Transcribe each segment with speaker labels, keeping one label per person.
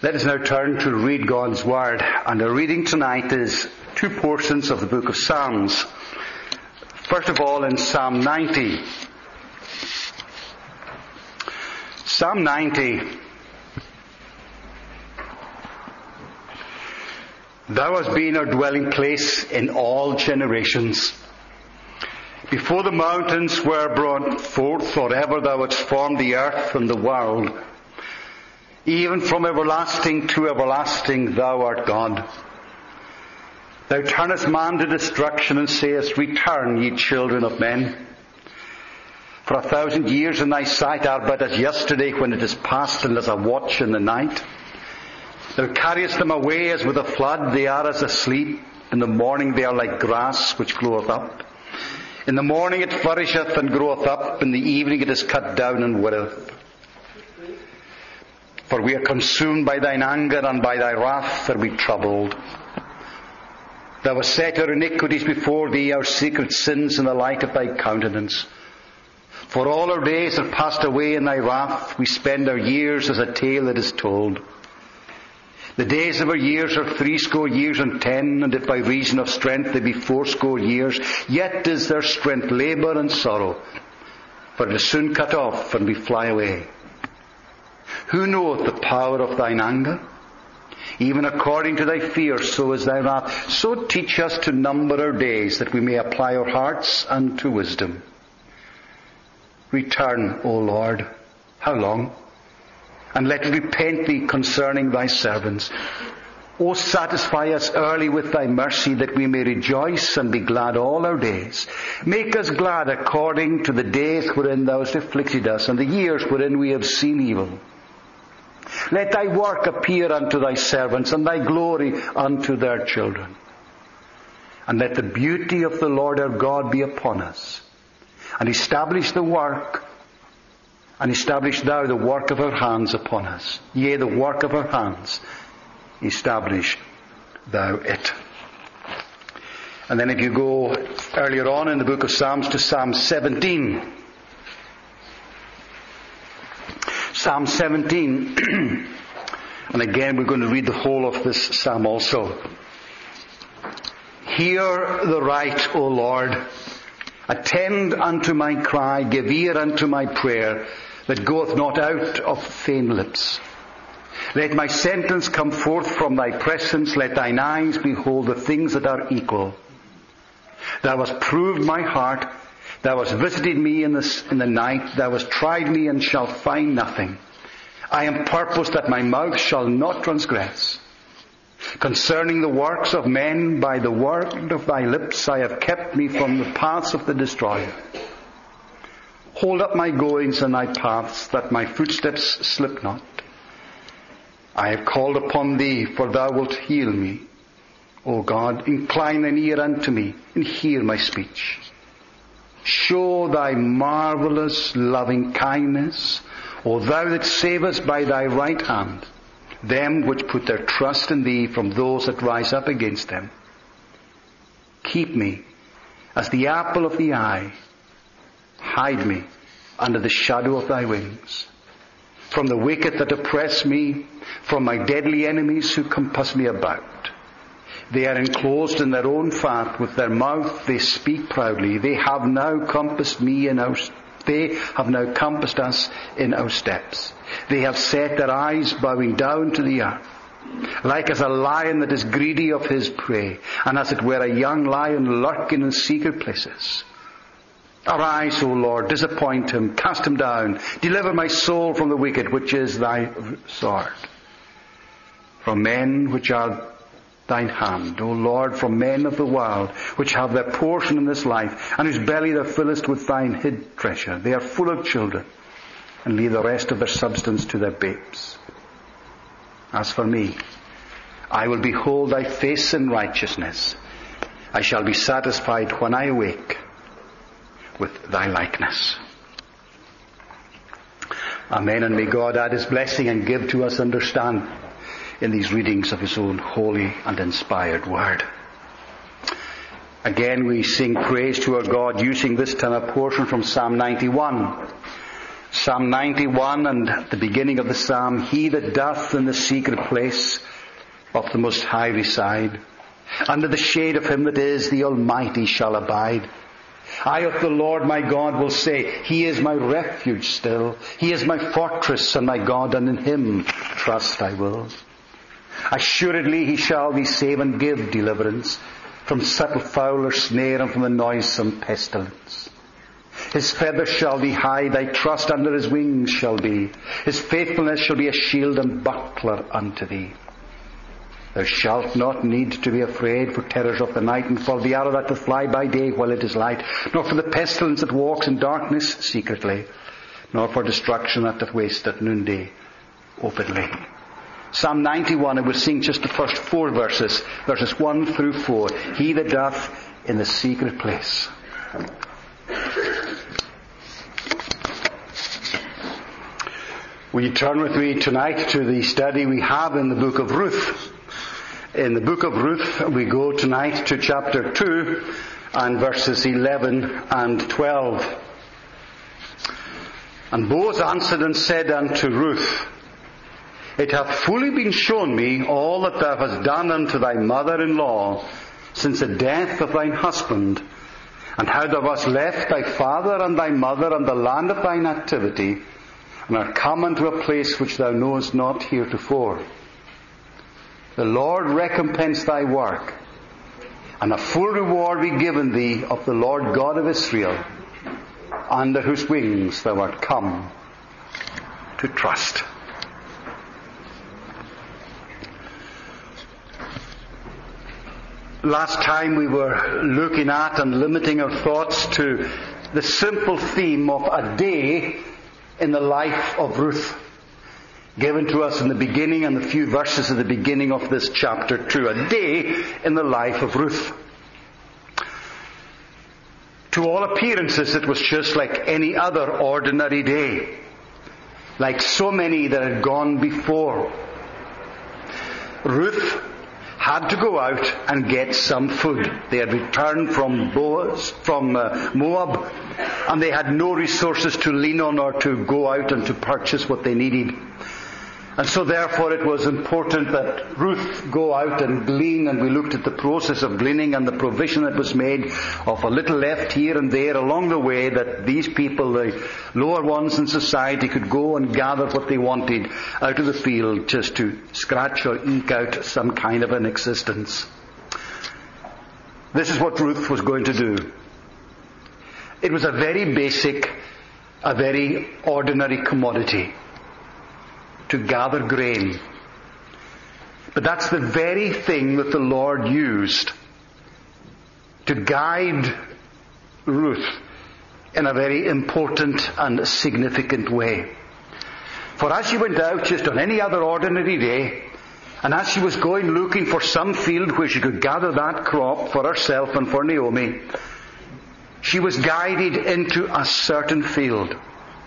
Speaker 1: Let us now turn to read God's Word. And our reading tonight is two portions of the book of Psalms. First of all, in Psalm 90. Psalm 90. Thou hast been our dwelling place in all generations. Before the mountains were brought forth, or ever thou hadst formed the earth and the world, even from everlasting to everlasting thou art God. Thou turnest man to destruction and sayest, Return, ye children of men. For 1,000 years in thy sight are but as yesterday when it is past, and as a watch in the night. Thou carriest them away as with a flood, they are as asleep. In the morning they are like grass which groweth up. In the morning it flourisheth and groweth up, in the evening it is cut down and withereth. For we are consumed by thine anger, and by thy wrath are we troubled. Thou hast set our iniquities before thee, our secret sins in the light of thy countenance. For all our days are passed away in thy wrath, we spend our years as a tale that is told. The days of our years are 80 years and 10, and if by reason of strength they be 80 years, yet is their strength labour and sorrow, for it is soon cut off, and we fly away. Who knoweth the power of thine anger? Even according to thy fear, so is thy wrath. So teach us to number our days, that we may apply our hearts unto wisdom. Return, O Lord. How long? And let us repent thee concerning thy servants. O satisfy us early with thy mercy, that we may rejoice and be glad all our days. Make us glad according to the days wherein thou hast afflicted us, and the years wherein we have seen evil. Let thy work appear unto thy servants, and thy glory unto their children. And let the beauty of the Lord our God be upon us. And establish the work, and establish thou the work of our hands upon us. Yea, the work of our hands, establish thou it. And then if you go earlier on in the book of Psalms to Psalm 17. Psalm 17, and again we're going to read the whole of this psalm also. Hear the right, O Lord. Attend unto my cry. Give ear unto my prayer, that goeth not out of vain lips. Let my sentence come forth from thy presence. Let thine eyes behold the things that are equal. Thou hast proved my heart. Thou hast visited me in the night. Thou hast tried me and shalt find nothing. I am purposed that my mouth shall not transgress. Concerning the works of men, by the word of thy lips, I have kept me from the paths of the destroyer. Hold up my goings and thy paths, that my footsteps slip not. I have called upon thee, for thou wilt heal me. O God, incline thine ear unto me, and hear my speech. Show thy marvellous loving kindness, O thou that savest by thy right hand them which put their trust in thee from those that rise up against them. Keep me as the apple of the eye. Hide me under the shadow of thy wings. From the wicked that oppress me, from my deadly enemies who compass me about. They are enclosed in their own fat, with their mouth they speak proudly. They have now compassed us in our steps. They have set their eyes bowing down to the earth, like as a lion that is greedy of his prey, and as it were a young lion lurking in secret places. Arise, O Lord, disappoint him, cast him down, deliver my soul from the wicked, which is thy sword. From men which are thine hand, O Lord, from men of the world, which have their portion in this life, and whose belly thou fillest with thine hid treasure. They are full of children, and leave the rest of their substance to their babes. As for me, I will behold thy face in righteousness. I shall be satisfied when I awake with thy likeness. Amen, and may God add his blessing and give to us understanding in these readings of his own holy and inspired word. Again we sing praise to our God, using this time a portion from Psalm 91. Psalm 91 and at the beginning of the psalm, he that doth in the secret place of the Most High reside, under the shade of him that is the Almighty shall abide. I of the Lord my God will say, he is my refuge still. He is my fortress and my God, and in him trust I will. Assuredly he shall be save and give deliverance from subtle foul or snare and from the noisome pestilence. His feathers shall be high, thy trust under his wings shall be. His faithfulness shall be a shield and buckler unto thee. Thou shalt not need to be afraid for terrors of the night, and for the arrow that doth fly by day while it is light, nor for the pestilence that walks in darkness secretly, nor for destruction that doth waste at noonday openly. Psalm 91, I will sing just the first 4 verses, verses 1 through 4. He that doth in the secret place. Will you turn with me tonight to the study we have in the book of Ruth? In the book of Ruth, we go tonight to chapter 2 and verses 11 and 12. And Boaz answered and said unto Ruth, it hath fully been shown me all that thou hast done unto thy mother-in-law since the death of thine husband, and how thou hast left thy father and thy mother and the land of thy nativity, and art come unto a place which thou knowest not heretofore. The Lord recompense thy work, and a full reward be given thee of the Lord God of Israel, under whose wings thou art come to trust. Last time we were looking at and limiting our thoughts to the simple theme of a day in the life of Ruth, given to us in the beginning and the few verses at the beginning of this chapter 2. A day in the life of Ruth. To all appearances, it was just like any other ordinary day, like so many that had gone before. Ruth had to go out and get some food. They had returned from Moab, and they had no resources to lean on or to go out and to purchase what they needed. And so therefore it was important that Ruth go out and glean, and we looked at the process of gleaning and the provision that was made of a little left here and there along the way, that these people, the lower ones in society, could go and gather what they wanted out of the field just to scratch or eke out some kind of an existence. This is what Ruth was going to do. It was a very basic, a very ordinary commodity, to gather grain. But that's the very thing that the Lord used to guide Ruth in a very important and significant way. For as she went out just on any other ordinary day, and as she was going looking for some field where she could gather that crop for herself and for Naomi, she was guided into a certain field.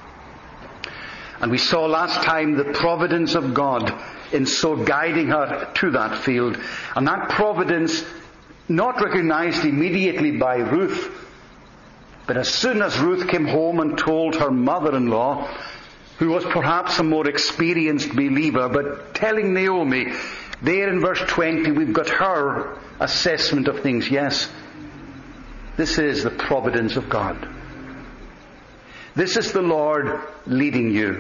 Speaker 1: And we saw last time the providence of God in so guiding her to that field. And that providence not recognized immediately by Ruth, but as soon as Ruth came home and told her mother-in-law, who was perhaps a more experienced believer, but telling Naomi, there in verse 20 we've got her assessment of things. Yes, this is the providence of God. This is the Lord leading you.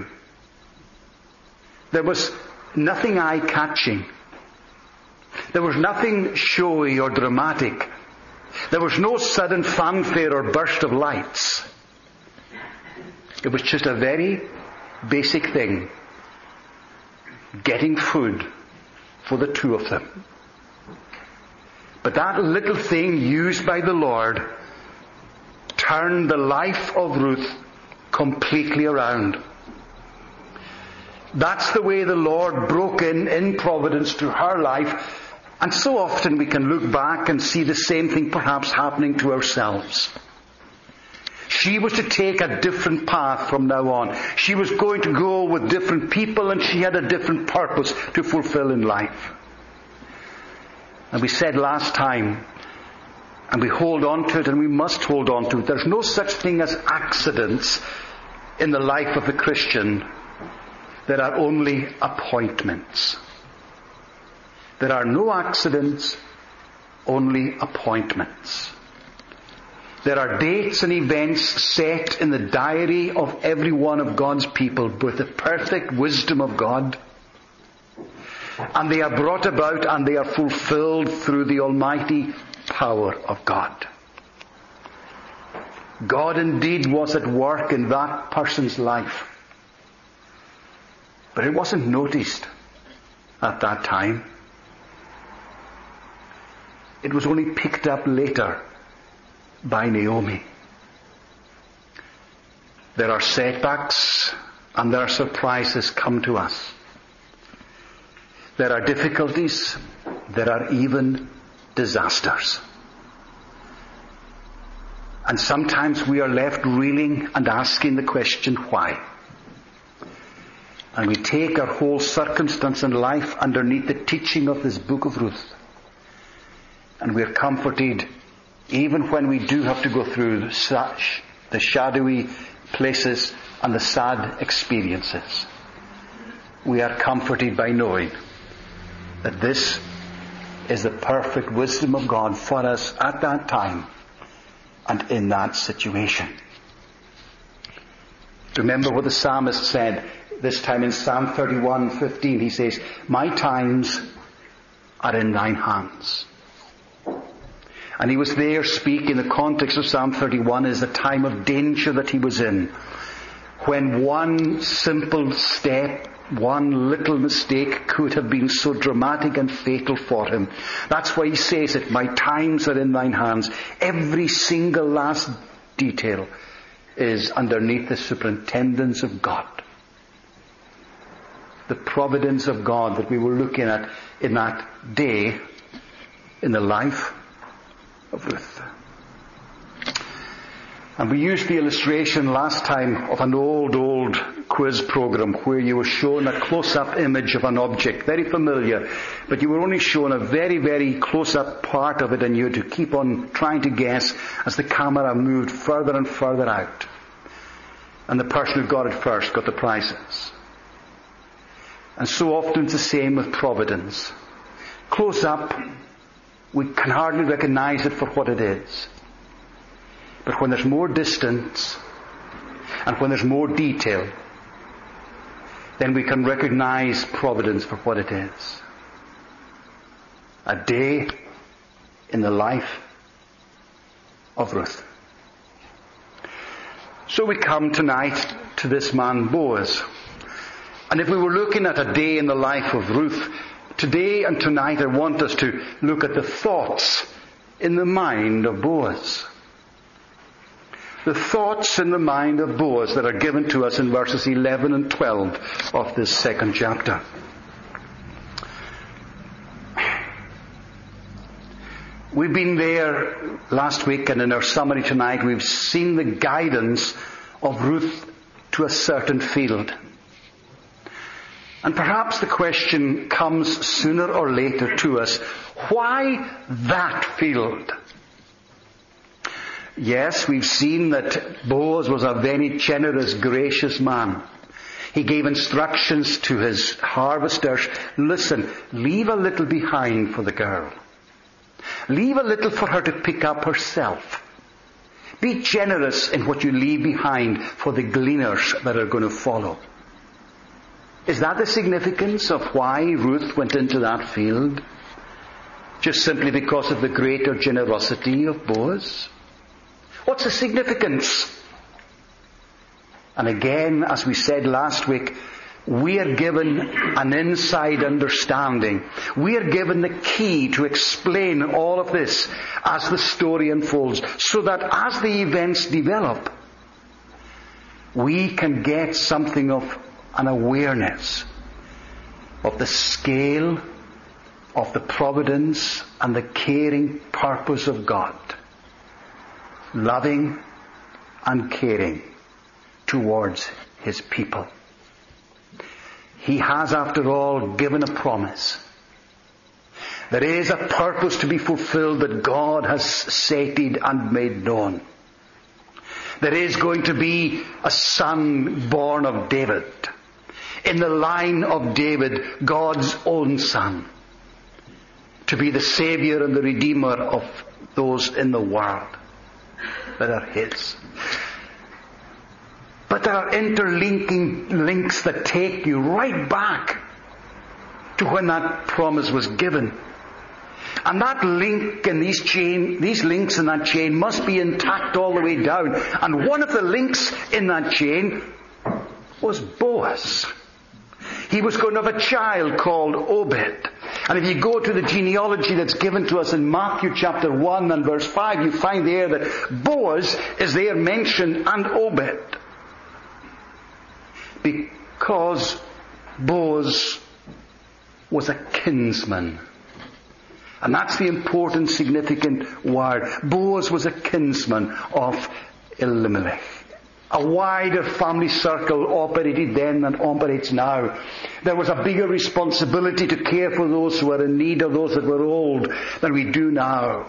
Speaker 1: There was nothing eye-catching. There was nothing showy or dramatic. There was no sudden fanfare or burst of lights. It was just a very basic thing. Getting food for the two of them. But that little thing used by the Lord turned the life of Ruth completely around. That's the way the Lord broke in providence to her life. And so often we can look back and see the same thing perhaps happening to ourselves. She was to take a different path from now on. She was going to go with different people, and she had a different purpose to fulfill in life. And we said last time, and we hold on to it, and we must hold on to it, there's no such thing as accidents in the life of the Christian, there are only appointments. There are no accidents, only appointments. There are dates and events set in the diary of every one of God's people with the perfect wisdom of God. And they are brought about and they are fulfilled through the almighty power of God. God indeed was at work in that person's life. But it wasn't noticed at that time. It was only picked up later by Naomi. There are setbacks and there are surprises come to us. There are difficulties, there are even disasters. And sometimes we are left reeling and asking the question, why? And we take our whole circumstance in life underneath the teaching of this book of Ruth. And we are comforted even when we do have to go through such the shadowy places and the sad experiences. We are comforted by knowing that this is the perfect wisdom of God for us at that time and in that situation. Remember what the psalmist said this time in Psalm 31:15. He says, "My times are in thine hands." And he was there speaking, the context of Psalm 31 is the time of danger that he was in. When one simple step, one little mistake could have been so dramatic and fatal for him. That's why he says it, "My times are in thine hands." Every single last detail is underneath the superintendence of God. The providence of God that we were looking at in that day in the life of Ruth. And we used the illustration last time of an old quiz program where you were shown a close-up image of an object, very familiar, but you were only shown a very, very close-up part of it and you had to keep on trying to guess as the camera moved further and further out. And the person who got it first got the prizes. And so often it's the same with providence. Close up, we can hardly recognize it for what it is. But when there's more distance and when there's more detail, then we can recognize providence for what it is. A day in the life of Ruth. So we come tonight to this man Boaz. And if we were looking at a day in the life of Ruth, today and tonight I want us to look at the thoughts in the mind of Boaz. The thoughts in the mind of Boaz that are given to us in verses 11 and 12 of this second chapter. We've been there last week, and in our summary tonight we've seen the guidance of Ruth to a certain field. And perhaps the question comes sooner or later to us, why that field? Yes, we've seen that Boaz was a very generous, gracious man. He gave instructions to his harvesters. Listen, leave a little behind for the girl. Leave a little for her to pick up herself. Be generous in what you leave behind for the gleaners that are going to follow. Is that the significance of why Ruth went into that field? Just simply because of the greater generosity of Boaz? What's the significance? And again, as we said last week, we are given an inside understanding. We are given the key to explain all of this as the story unfolds, so that as the events develop, we can get something of an awareness of the scale of the providence and the caring purpose of God. Loving and caring towards His people. He has, after all, given a promise. There is a purpose to be fulfilled that God has stated and made known. There is going to be a son born of David. In the line of David, God's own son. To be the Saviour and the Redeemer of those in the world that are His. But there are interlinking links that take you right back to when that promise was given. And that link and these links in that chain must be intact all the way down. And one of the links in that chain was Boaz. He was going to have a child called Obed. And if you go to the genealogy that's given to us in Matthew chapter 1 and verse 5, you find there that Boaz is there mentioned and Obed. Because Boaz was a kinsman. And that's the important, significant word. Boaz was a kinsman of Elimelech. A wider family circle operated then than operates now. There was a bigger responsibility to care for those who were in need or those that were old than we do now.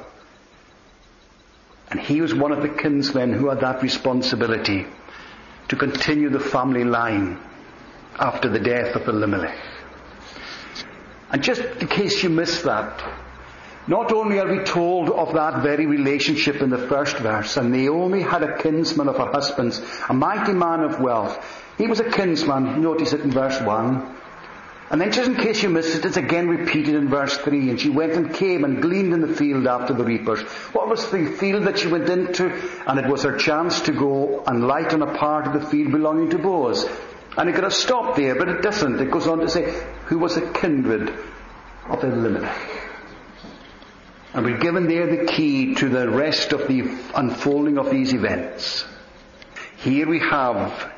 Speaker 1: And he was one of the kinsmen who had that responsibility to continue the family line after the death of Elimelech. And just in case you missed that, not only are we told of that very relationship in the first verse, and Naomi had a kinsman of her husband's, a mighty man of wealth. He was a kinsman, notice it in verse 1. And then just in case you missed it, it's again repeated in verse 3. And she went and came and gleaned in the field after the reapers. What was the field that she went into? And it was her chance to go and light on a part of the field belonging to Boaz. And it could have stopped there, but it doesn't. It goes on to say, who was a kindred of Elimelech. And we're given there the key to the rest of the unfolding of these events. Here we have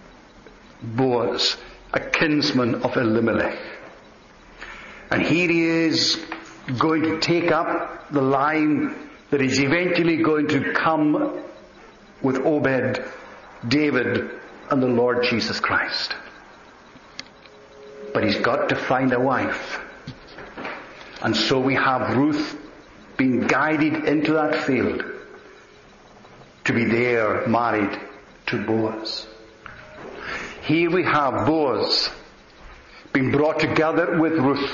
Speaker 1: Boaz, a kinsman of Elimelech. And here he is going to take up the line that is eventually going to come with Obed, David, and the Lord Jesus Christ. But he's got to find a wife. And so we have Ruth being guided into that field to be there married to Boaz. Here we have Boaz being brought together with Ruth.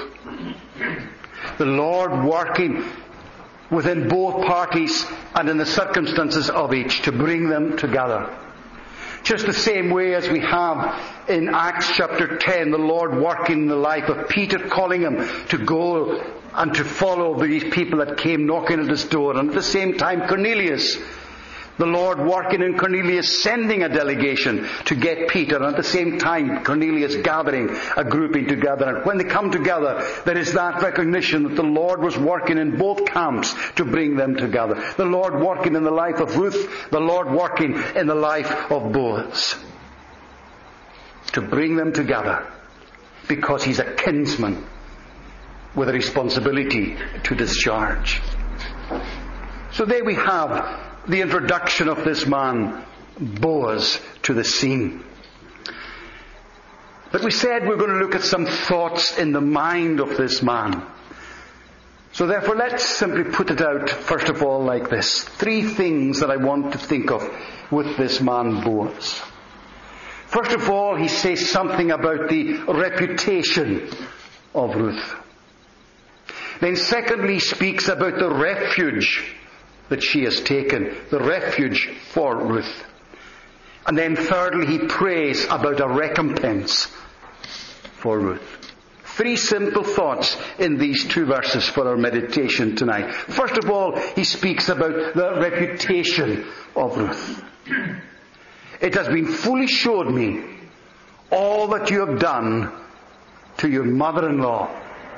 Speaker 1: The Lord working within both parties and in the circumstances of each to bring them together. Just the same way as we have in Acts chapter 10, the Lord working in the life of Peter, calling him to go and to follow these people that came knocking at his door. And at the same time, Cornelius, the Lord working in Cornelius, sending a delegation to get Peter. And at the same time, Cornelius gathering a grouping together. And when they come together, there is that recognition that the Lord was working in both camps to bring them together. The Lord working in the life of Ruth, the Lord working in the life of Boaz. To bring them together. Because he's a kinsman with a responsibility to discharge. So there we have the introduction of this man, Boaz, to the scene. But we said we're going to look at some thoughts in the mind of this man. So therefore let's simply put it out, first of all, like this. 3 things that I want to think of with this man, Boaz. First of all, he says something about the reputation of Ruth. Then secondly, he speaks about the refuge that she has taken, the refuge for Ruth. And then thirdly, he prays about a recompense for Ruth. 3 simple thoughts in these 2 verses for our meditation tonight. First of all, he speaks about the reputation of Ruth. It has been fully showed me all that you have done to your mother-in-law.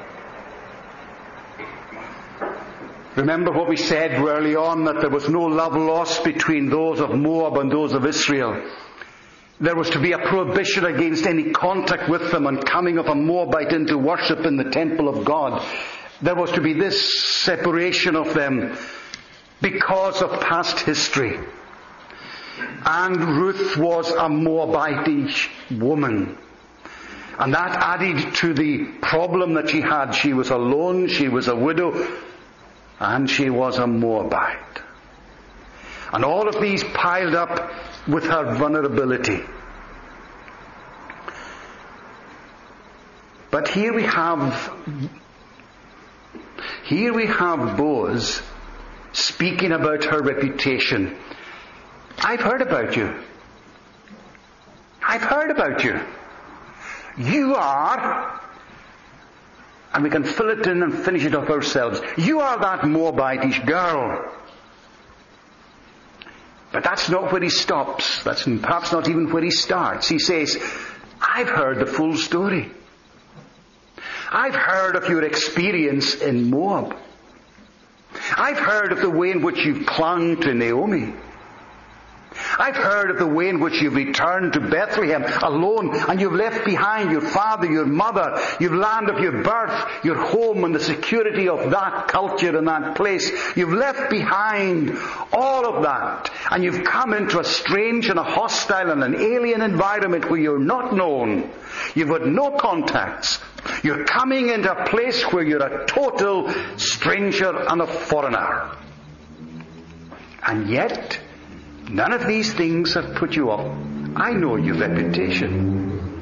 Speaker 1: Remember what we said early on, that there was no love lost between those of Moab and those of Israel. There was to be a prohibition against any contact with them and coming of a Moabite into worship in the temple of God. There was to be this separation of them because of past history. And Ruth was a Moabitish woman. And that added to the problem that she had. She was alone, she was a widow, and she was a Moabite. And all of these piled up with her vulnerability. But here we have Boaz speaking about her reputation. I've heard about you. I've heard about you. You are, and we can fill it in and finish it up ourselves, you are that Moabitish girl. But that's not where he stops. That's perhaps not even where he starts. He says, I've heard the full story. I've heard of your experience in Moab. I've heard of the way in which you've clung to Naomi. I've heard of the way in which you've returned to Bethlehem alone, and you've left behind your father, your mother, your land of your birth, your home and the security of that culture and that place. You've left behind all of that, and you've come into a strange and a hostile and an alien environment where you're not known. You've got no contacts. You're coming into a place where you're a total stranger and a foreigner. And yet, none of these things have put you off. I know your reputation.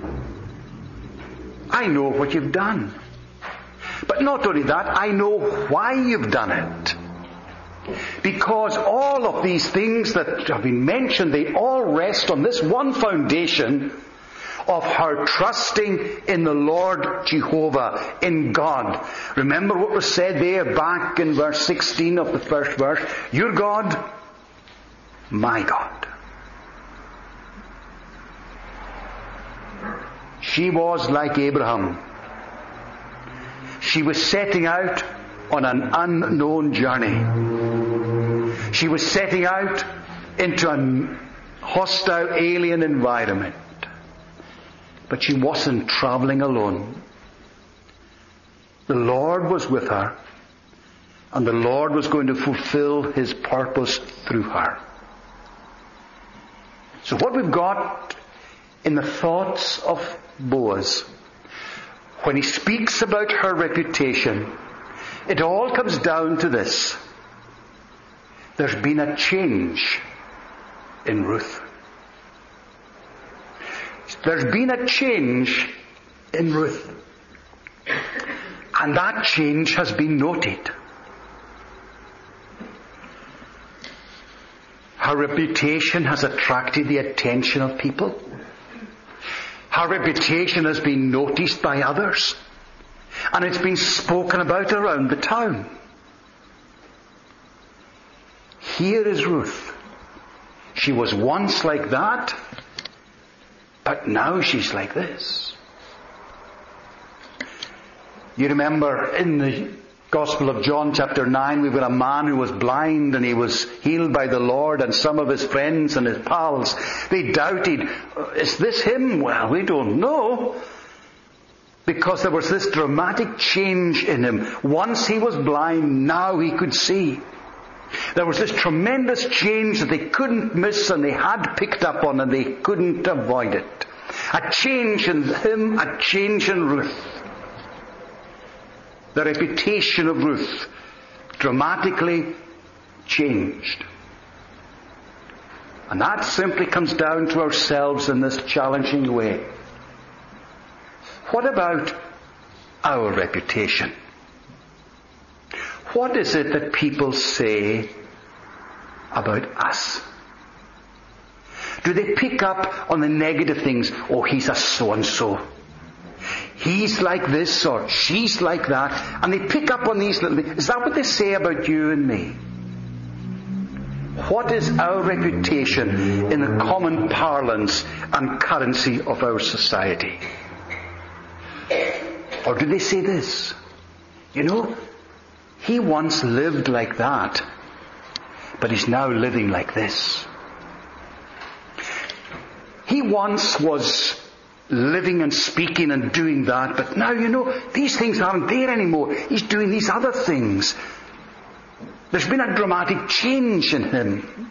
Speaker 1: I know what you've done. But not only that, I know why you've done it. Because all of these things that have been mentioned, they all rest on this one foundation of her trusting in the Lord Jehovah, in God. Remember what was said there back in verse 16 of the first verse. Your God, my God. She was like Abraham. She was setting out on an unknown journey. She was setting out into a hostile alien environment. But she wasn't traveling alone. The Lord was with her, and the Lord was going to fulfill His purpose through her. So what we've got in the thoughts of Boaz, when he speaks about her reputation, it all comes down to this. There's been a change in Ruth. There's been a change in Ruth. And that change has been noted. Her reputation has attracted the attention of people. Her reputation has been noticed by others. And it's been spoken about around the town. Here is Ruth. She was once like that, but now she's like this. You remember in the Gospel of John chapter 9, we've got a man who was blind and he was healed by the Lord, and some of his friends and his pals, they doubted, is this him? Well, we don't know. Because there was this dramatic change in him. Once he was blind, now he could see. There was this tremendous change that they couldn't miss and they had picked up on and they couldn't avoid it. A change in him, a change in Ruth. The reputation of Ruth dramatically changed. And that simply comes down to ourselves in this challenging way. What about our reputation? What is it that people say about us? Do they pick up on the negative things? Oh, he's a so-and-so. He's like this or she's like that. And they pick up on these little things. Is that what they say about you and me? What is our reputation in the common parlance and currency of our society? Or do they say this? You know, he once lived like that, but he's now living like this. He once was living and speaking and doing that, but now, you know, these things aren't there anymore. He's doing these other things. There's been a dramatic change in him.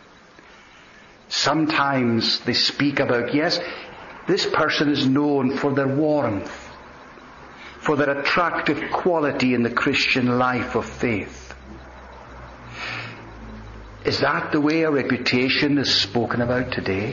Speaker 1: Sometimes they speak about, yes, this person is known for their warmth, for their attractive quality in the Christian life of faith. Is that the way our reputation is spoken about today?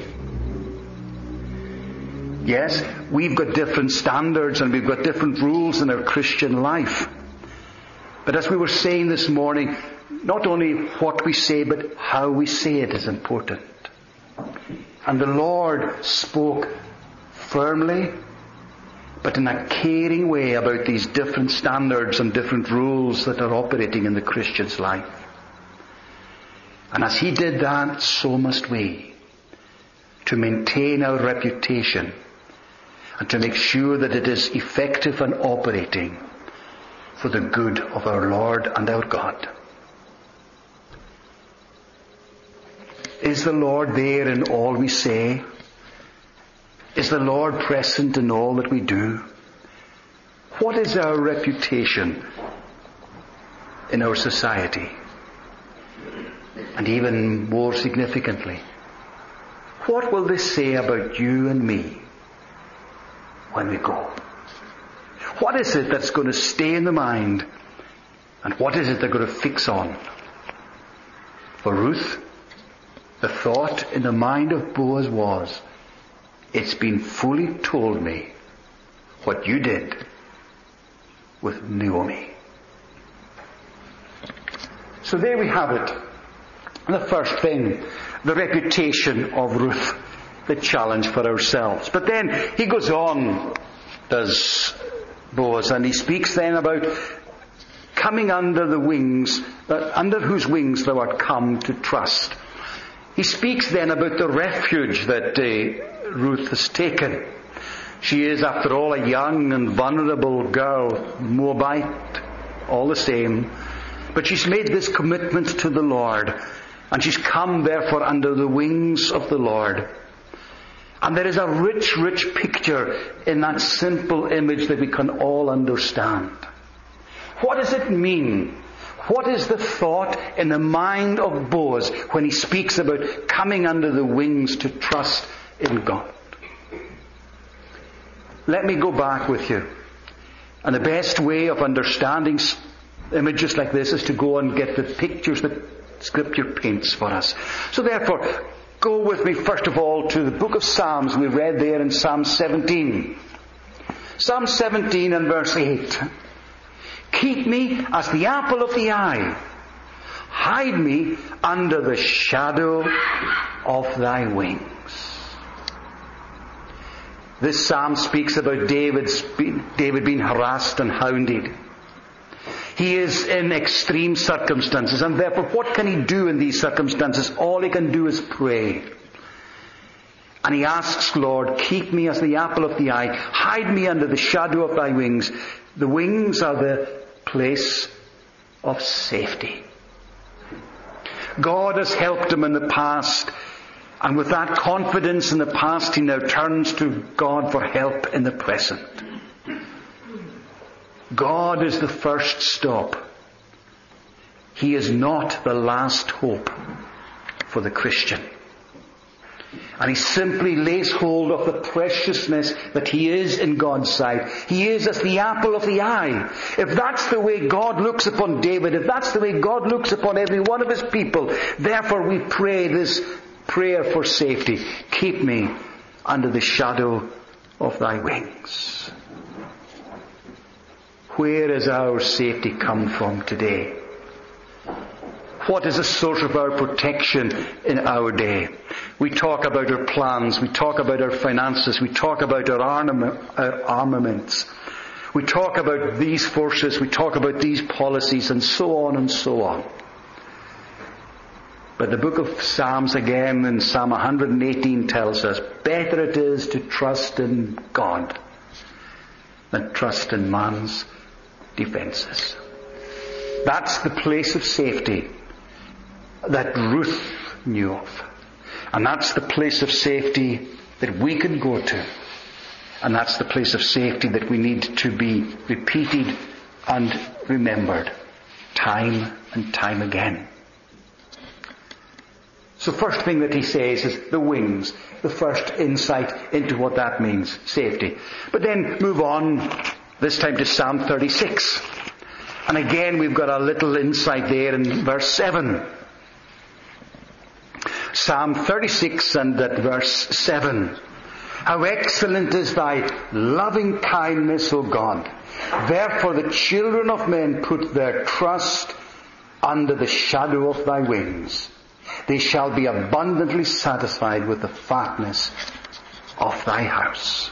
Speaker 1: Yes, we've got different standards and we've got different rules in our Christian life. But as we were saying this morning, not only what we say, but how we say it is important. And the Lord spoke firmly, but in a caring way about these different standards and different rules that are operating in the Christian's life. And as He did that, so must we, to maintain our reputation and to make sure that it is effective and operating for the good of our Lord and our God. Is the Lord there in all we say? Is the Lord present in all that we do? What is our reputation in our society? And even more significantly, what will this say about you and me when we go? What is it that's going to stay in the mind? And what is it they're going to fix on? For Ruth, the thought in the mind of Boaz was, it's been fully told me what you did with Naomi. So there we have it. The first thing, the reputation of Ruth, the challenge for ourselves. But then he goes on, does Boaz, and he speaks then about coming under the wings, under whose wings thou art come to trust. He speaks then about the refuge that Ruth has taken. She is, after all, a young and vulnerable girl, Moabite, all the same. But she's made this commitment to the Lord. And she's come, therefore, under the wings of the Lord. And there is a rich, rich picture in that simple image that we can all understand. What does it mean? What is the thought in the mind of Boaz when he speaks about coming under the wings to trust in God? Let me go back with you. And the best way of understanding images like this is to go and get the pictures that Scripture paints for us. So therefore, go with me first of all to the book of Psalms. We read there in Psalm 17. Psalm 17 and verse 8. Keep me as the apple of the eye. Hide me under the shadow of thy wings. This psalm speaks about David being harassed and hounded. He is in extreme circumstances, and therefore what can he do in these circumstances? All he can do is pray. And he asks, Lord, keep me as the apple of the eye. Hide me under the shadow of thy wings. The wings are the place of safety. God has helped him in the past, and with that confidence in the past, he now turns to God for help in the present. God is the first stop. He is not the last hope for the Christian. And he simply lays hold of the preciousness that he is in God's sight. He is as the apple of the eye. If that's the way God looks upon David, if that's the way God looks upon every one of his people, therefore we pray this prayer for safety. Keep me under the shadow of thy wings. Where is our safety come from today? What is the source of our protection in our day? We talk about our plans, we talk about our finances, we talk about our armaments. We talk about these forces, we talk about these policies, and so on and so on. But the book of Psalms again in Psalm 118 tells us, better it is to trust in God than trust in man's defenses. That's the place of safety that Ruth knew of. And that's the place of safety that we can go to. And that's the place of safety that we need to be repeated and remembered time and time again. So first thing that he says is the wings. The first insight into what that means. Safety. But then move on, this time to Psalm 36. And again we've got a little insight there in verse 7. Psalm 36 and at verse 7. How excellent is thy loving kindness, O God. Therefore the children of men put their trust under the shadow of thy wings. They shall be abundantly satisfied with the fatness of thy house.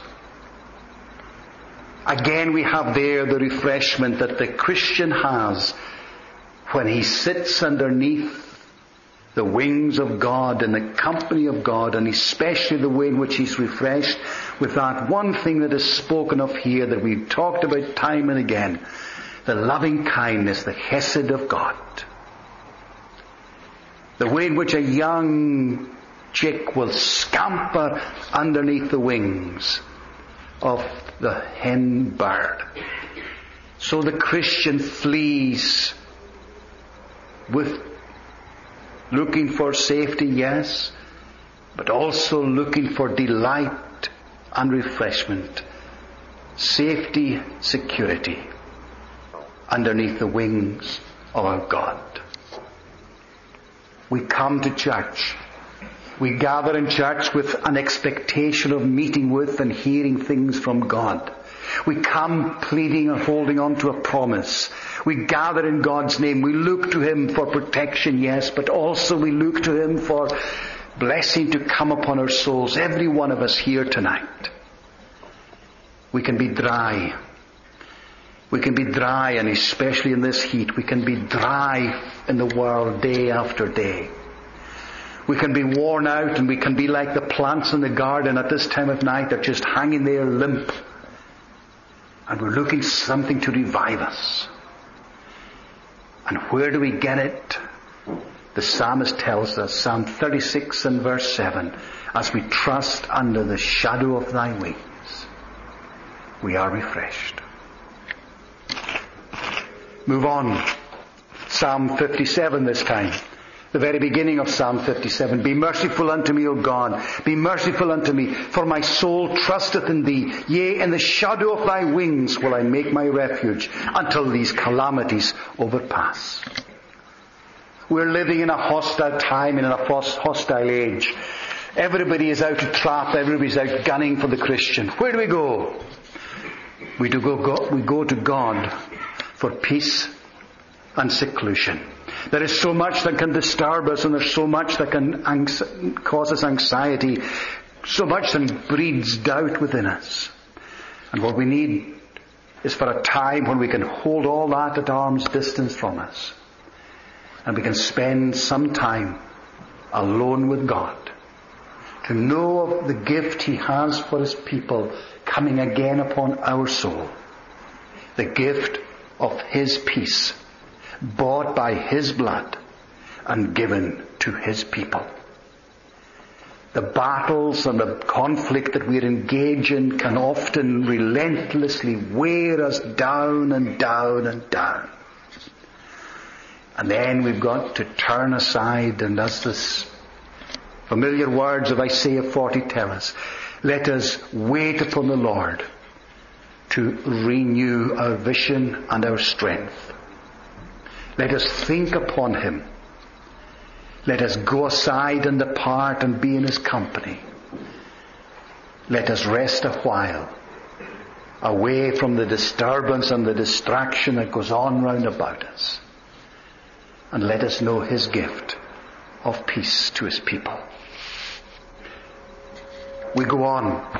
Speaker 1: Again we have there the refreshment that the Christian has when he sits underneath the wings of God, in the company of God, and especially the way in which he's refreshed with that one thing that is spoken of here that we've talked about time and again, the loving kindness, the chesed of God. The way in which a young chick will scamper underneath the wings of the hen bird. So the Christian flees with looking for safety, yes, but also looking for delight and refreshment. Safety, security underneath the wings of our God. We come to church. We gather in church with an expectation of meeting with and hearing things from God. We come pleading and holding on to a promise. We gather in God's name. We look to Him for protection, yes, but also we look to Him for blessing to come upon our souls. Every one of us here tonight. We can be dry. We can be dry, and especially in this heat, we can be dry in the world day after day. We can be worn out, and we can be like the plants in the garden at this time of night. They're just hanging there limp. And we're looking for something to revive us. And where do we get it? The psalmist tells us, Psalm 36 and verse 7, as we trust under the shadow of thy wings, we are refreshed. Move on. Psalm 57 this time. The very beginning of Psalm 57. Be merciful unto me, O God. Be merciful unto me, for my soul trusteth in thee. Yea, in the shadow of thy wings will I make my refuge until these calamities overpass. We're living in a hostile time and in a hostile age. Everybody is out to trap. Everybody's out gunning for the Christian. Where do we go? We go to God for peace and seclusion. There is so much that can disturb us, and there's so much that can cause us anxiety, so much that breeds doubt within us. And what we need is for a time when we can hold all that at arm's distance from us, and we can spend some time alone with God, to know of the gift He has for His people coming again upon our soul, the gift of His peace, bought by His blood and given to His people. The battles and the conflict that we engage in can often relentlessly wear us down and down and down. And then we've got to turn aside, and as this familiar words of Isaiah 40 tell us, let us wait upon the Lord to renew our vision and our strength. Let us think upon Him. Let us go aside and depart and be in His company. Let us rest a while away from the disturbance and the distraction that goes on round about us. And let us know His gift of peace to His people. We go on.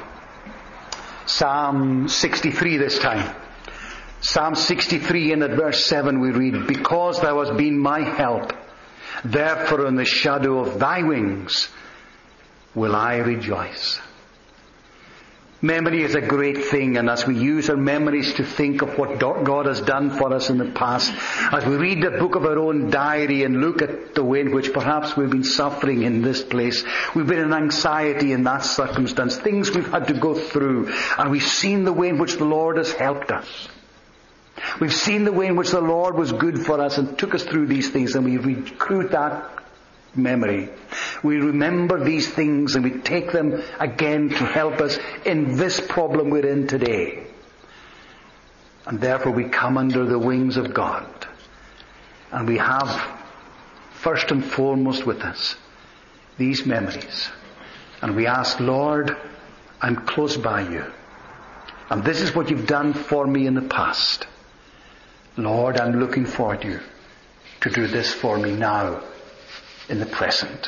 Speaker 1: Psalm 63 this time. Psalm 63 and at verse 7 we read, because thou hast been my help, therefore in the shadow of thy wings will I rejoice. Memory is a great thing, and as we use our memories to think of what God has done for us in the past, as we read the book of our own diary and look at the way in which perhaps we've been suffering in this place, we've been in anxiety in that circumstance, things we've had to go through, and we've seen the way in which the Lord has helped us. We've seen the way in which the Lord was good for us and took us through these things, and we recruit that memory. We remember these things and we take them again to help us in this problem we're in today. And therefore we come under the wings of God. And we have first and foremost with us these memories. And we ask, Lord, I'm close by you. And this is what you've done for me in the past. Lord, I'm looking forward to you to do this for me now in the present.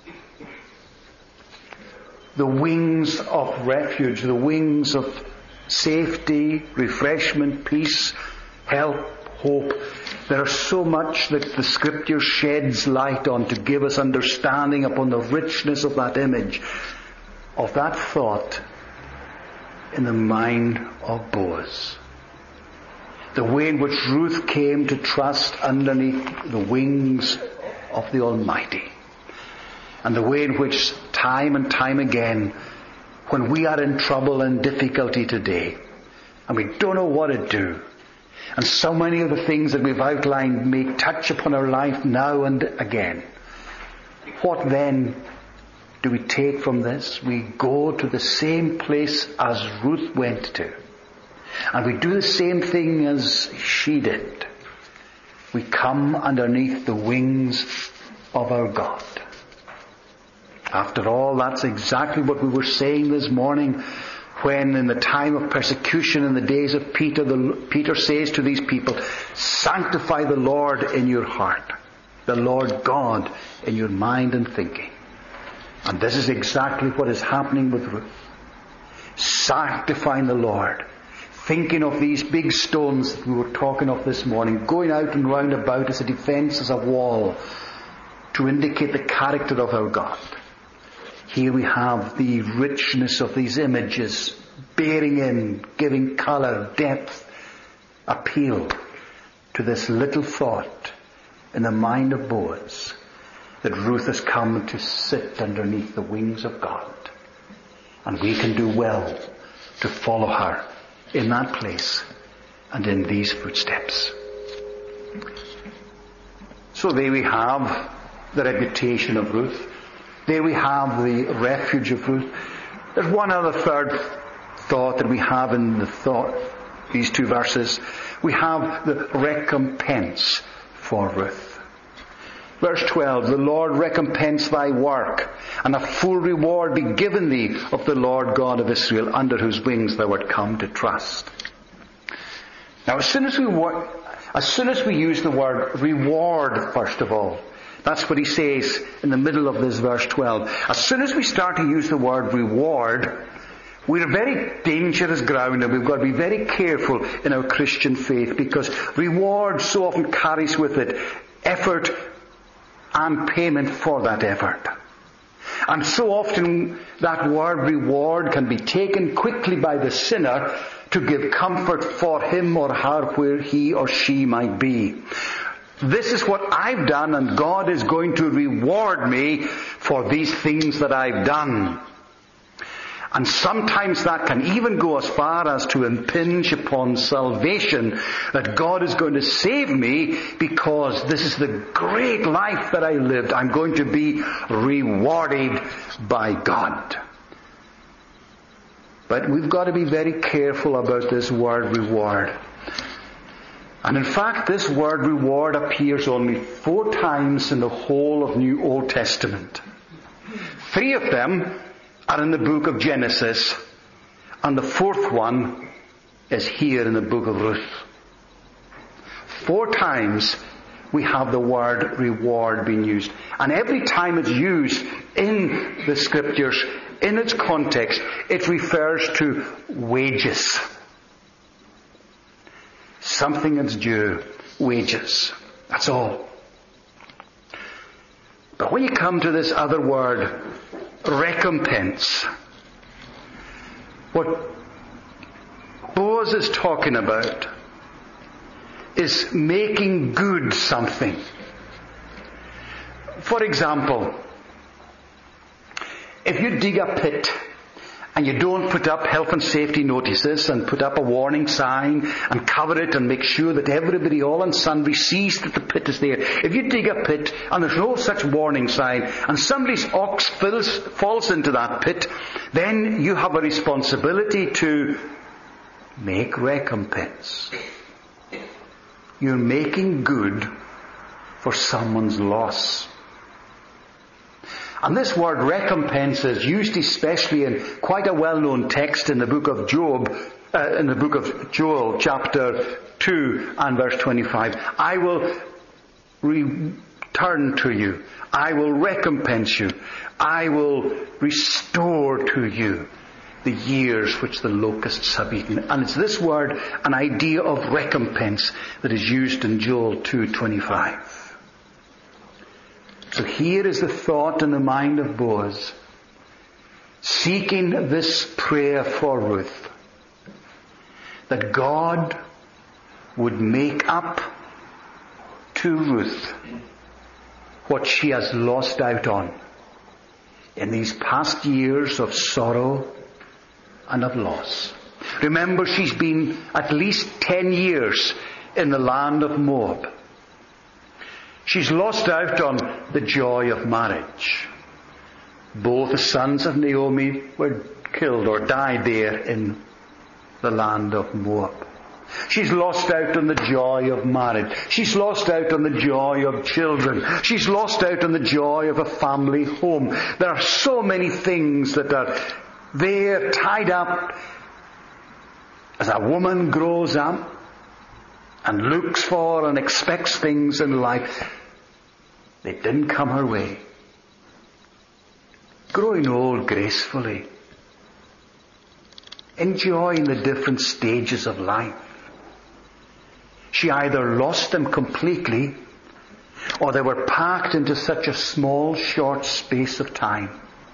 Speaker 1: The wings of refuge, the wings of safety, refreshment, peace, help, hope. There is so much that the Scripture sheds light on to give us understanding upon the richness of that image, of that thought in the mind of Boaz. The way in which Ruth came to trust underneath the wings of the Almighty. And the way in which time and time again, when we are in trouble and difficulty today, and we don't know what to do, and so many of the things that we've outlined may touch upon our life now and again, what then do we take from this? We go to the same place as Ruth went to. And we do the same thing as she did. We come underneath the wings of our God. After all, that's exactly what we were saying this morning when in the time of persecution in the days of Peter, Peter says to these people, sanctify the Lord in your heart, the Lord God in your mind and thinking. And this is exactly what is happening with Ruth. Sanctifying the Lord. Thinking of these big stones that we were talking of this morning, going out and round about as a defence, as a wall, to indicate the character of our God. Here we have the richness of these images, bearing in, giving colour, depth, appeal to this little thought in the mind of Boaz, that Ruth has come to sit underneath the wings of God. And we can do well to follow her in that place and in these footsteps. So there we have the reputation of Ruth. There we have the refuge of Ruth. There's one other third thought that we have in these two verses. We have the recompense for Ruth. Verse 12, the Lord recompense thy work, and a full reward be given thee of the Lord God of Israel, under whose wings thou art come to trust. Now as soon as we use the word reward, first of all, that's what he says in the middle of this verse 12. As soon as we start to use the word reward, we're very dangerous ground, and we've got to be very careful in our Christian faith, because reward so often carries with it effort and payment for that effort. And so often that word reward can be taken quickly by the sinner to give comfort for him or her where he or she might be. This is what I've done, and God is going to reward me for these things that I've done. And sometimes that can even go as far as to impinge upon salvation, that God is going to save me because this is the great life that I lived. I'm going to be rewarded by God. But we've got to be very careful about this word reward. And in fact, this word reward appears only 4 times in the whole of New Old Testament. 3 of them are in the book of Genesis, and the 4th one is here in the book of Ruth. 4 times we have the word reward being used. And every time it's used in the Scriptures, in its context, it refers to wages. Something that's due, wages. That's all. But when you come to this other word, recompense, what Boaz is talking about is making good something. For example, if you dig a pit and you don't put up health and safety notices and put up a warning sign and cover it and make sure that everybody, all and sundry, sees that the pit is there. If you dig a pit and there's no such warning sign and somebody's ox falls into that pit, then you have a responsibility to make recompense. You're making good for someone's loss. And this word recompense is used especially in quite a well-known text in the book of Joel, chapter 2 and verse 25. I will return to you. I will recompense you. I will restore to you the years which the locusts have eaten. And it's this word, an idea of recompense, that is used in Joel 2:25. So here is the thought in the mind of Boaz, seeking this prayer for Ruth, that God would make up to Ruth what she has lost out on in these past years of sorrow and of loss. Remember, she's been at least 10 years in the land of Moab. She's lost out on the joy of marriage. Both the sons of Naomi were killed or died there in the land of Moab. She's lost out on the joy of marriage. She's lost out on the joy of children. She's lost out on the joy of a family home. There are so many things that are there tied up as a woman grows up and looks for and expects things in life. They didn't come her way. Growing old gracefully. Enjoying the different stages of life. She either lost them completely, or they were packed into such a small, short space of time.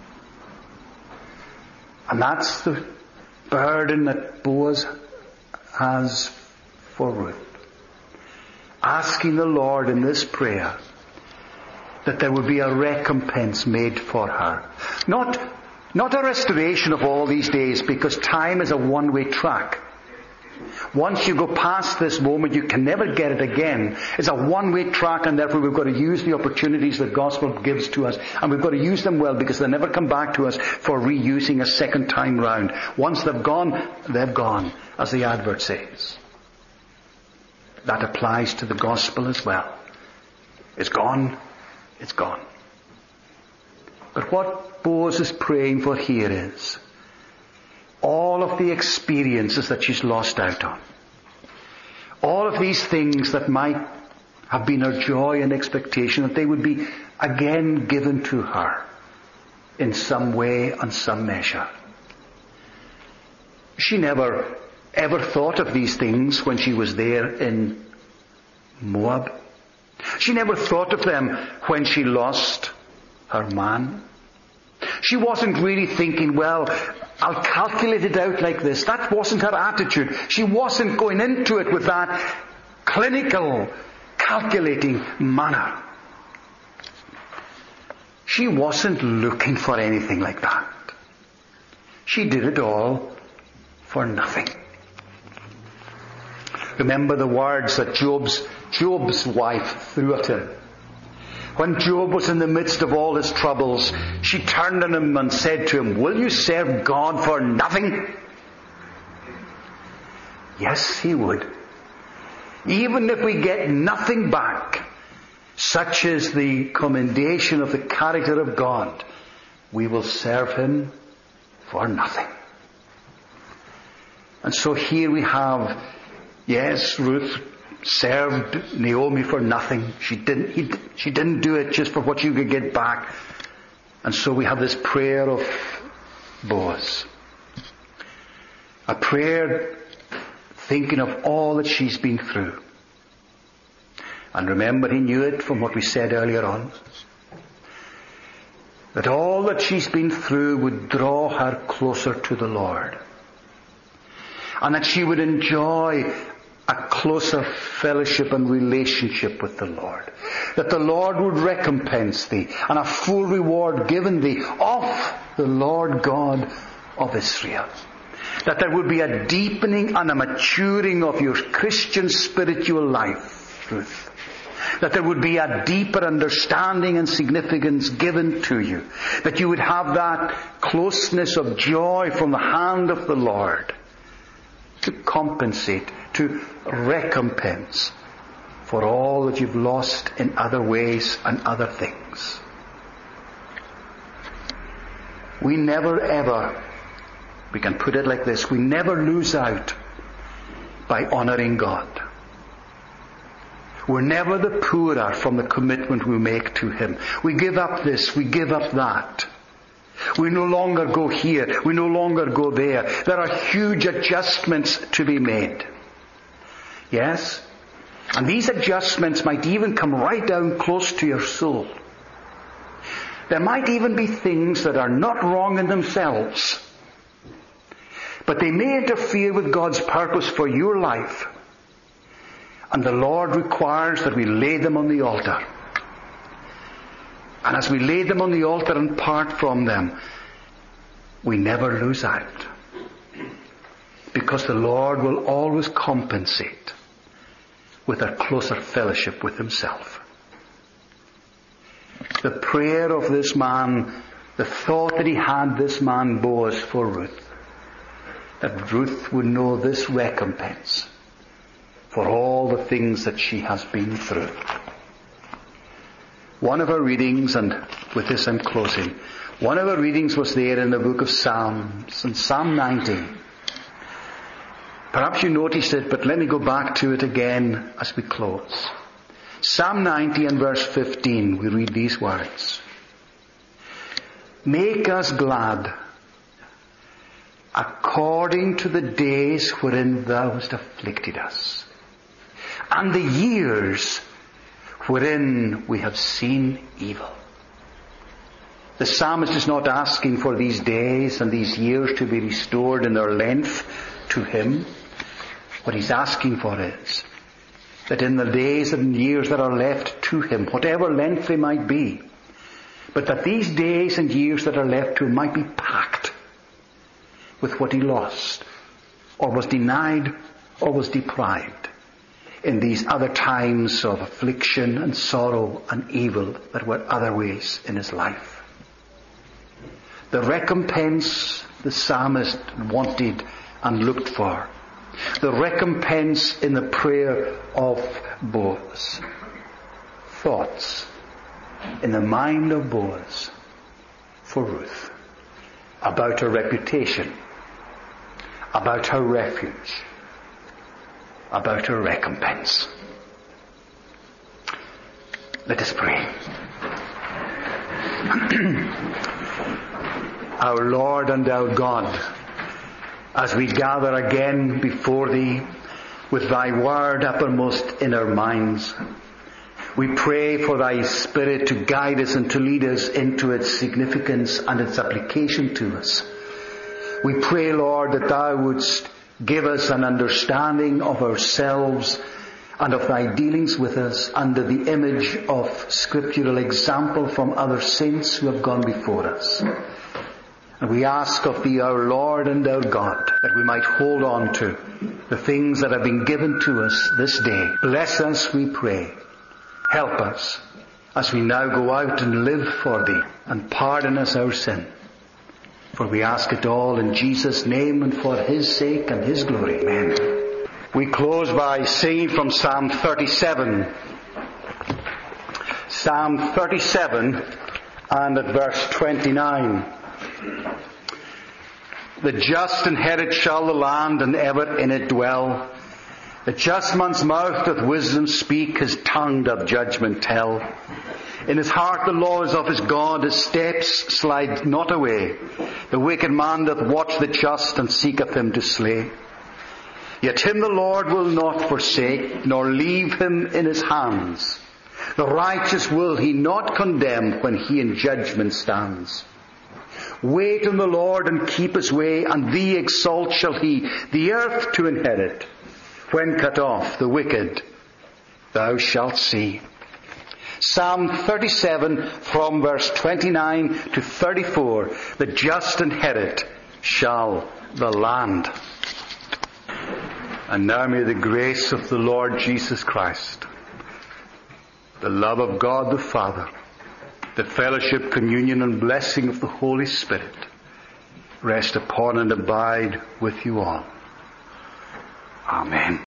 Speaker 1: And that's the burden that Boaz has for Ruth. Asking the Lord in this prayer that there would be a recompense made for her. Not a restoration of all these days, because time is a one-way track. Once you go past this moment, you can never get it again. It's a one-way track, and therefore we've got to use the opportunities the gospel gives to us. And we've got to use them well, because they never come back to us for reusing a second time round. Once they've gone, as the advert says. That applies to the gospel as well. It's gone. It's gone. But what Boaz is praying for here is all of the experiences that she's lost out on. All of these things that might have been her joy and expectation, that they would be again given to her in some way and some measure. She never ever thought of these things when she was there in Moab. She never thought of them when she lost her man. She wasn't really thinking, well, I'll calculate it out like this. That wasn't her attitude. She wasn't going into it with that clinical, calculating manner. She wasn't looking for anything like that. She did it all for nothing. Remember the words that Job's wife threw at him. When Job was in the midst of all his troubles, she turned on him and said to him, "Will you serve God for nothing?" Yes, he would. Even if we get nothing back, such is the commendation of the character of God, we will serve him for nothing. And so here we have, yes, Ruth served Naomi for nothing. She didn't do it just for what she could get back. And so we have this prayer of Boaz. A prayer thinking of all that she's been through. And remember, he knew it from what we said earlier on. That all that she's been through would draw her closer to the Lord. And that she would enjoy a closer fellowship and relationship with the Lord. That the Lord would recompense thee, and a full reward given thee of the Lord God of Israel. That there would be a deepening and a maturing of your Christian spiritual life, Ruth. That there would be a deeper understanding and significance given to you. That you would have that closeness of joy from the hand of the Lord to compensate, to recompense for all that you've lost in other ways and other things. we never ever, we can put it like this, we never lose out by honouring God. We're never the poorer from the commitment we make to Him. We give up this, we give up that. We no longer go here, we no longer go there. There are huge adjustments to be made. Yes? And these adjustments might even come right down close to your soul. There might even be things that are not wrong in themselves, but they may interfere with God's purpose for your life. And the Lord requires that we lay them on the altar. And as we lay them on the altar and part from them, we never lose out. Because the Lord will always compensate with a closer fellowship with Himself. The prayer of this man, the thought that he had, this man Boaz, for Ruth, that Ruth would know this recompense for all the things that she has been through. One of our readings, and with this I'm closing, one of our readings was there in the book of Psalms, in Psalm 90. Perhaps you noticed it, but let me go back to it again as we close. Psalm 90 and verse 15, we read these words. Make us glad according to the days wherein thou hast afflicted us, and the years wherein we have seen evil. The psalmist is not asking for these days and these years to be restored in their length to him. What he's asking for is that in the days and years that are left to him, whatever length they might be, but that these days and years that are left to him might be packed with what he lost, or was denied, or was deprived in these other times of affliction and sorrow and evil that were other ways in his life. The recompense the psalmist wanted and looked for, the recompense in the prayer of Boaz, thoughts in the mind of Boaz for Ruth about her reputation, about her refuge, about her recompense. Let us pray. Our Lord and our God, as we gather again before Thee with Thy word uppermost in our minds, we pray for Thy Spirit to guide us and to lead us into its significance and its application to us. We pray, Lord, that Thou wouldst give us an understanding of ourselves and of Thy dealings with us under the image of scriptural example from other saints who have gone before us. And we ask of Thee, our Lord and our God, that we might hold on to the things that have been given to us this day. Bless us, we pray. Help us as we now go out and live for Thee, and pardon us our sin. For we ask it all in Jesus' name and for His sake and His glory. Amen. We close by singing from Psalm 37. Psalm 37 and at verse 29. The just inherit shall the land, and ever in it dwell. The just man's mouth doth wisdom speak, his tongue doth judgment tell. In his heart the law is of his God, his steps slide not away. The wicked man doth watch the just, and seeketh him to slay. Yet him the Lord will not forsake, nor leave him in his hands. The righteous will He not condemn when he in judgment stands. Wait on the Lord and keep His way, and Thee exalt shall He, the earth to inherit. When cut off the wicked, Thou shalt see. Psalm 37 from verse 29 to 34. The just inherit shall the land. And now may the grace of the Lord Jesus Christ, the love of God the Father, the fellowship, communion and blessing of the Holy Spirit rest upon and abide with you all. Amen.